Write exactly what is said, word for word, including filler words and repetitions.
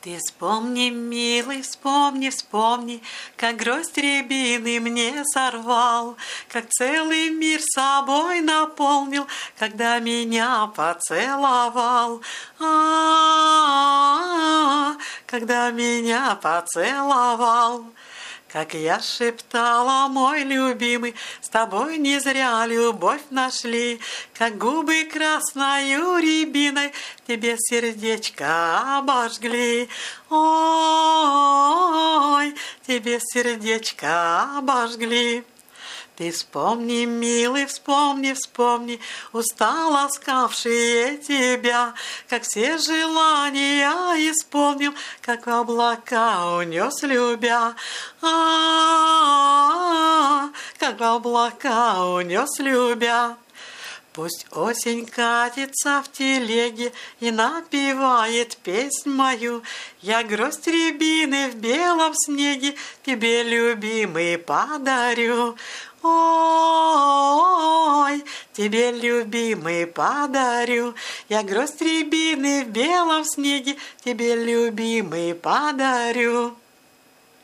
Ты вспомни, милый, вспомни, вспомни, как гроздь рябины мне сорвал, как целый мир собой наполнил, когда меня поцеловал. А-а-а, когда меня поцеловал. Как я шептала, мой любимый, с тобой не зря любовь нашли, как губы красною рябиной тебе сердечко обожгли. Ой, тебе сердечко обожгли. Ты вспомни, милый, вспомни, вспомни, уста ласкавшие тебя, как все желания исполнил, как в облака унес любя. А-а-а, как в облака унес любя. Пусть осень катится в телеге и напевает песнь мою, я гроздь рябины в белом снеге тебе, любимый, подарю. Ой, тебе, любимый, подарю, я гроздь рябины в белом снеге тебе, любимый, подарю.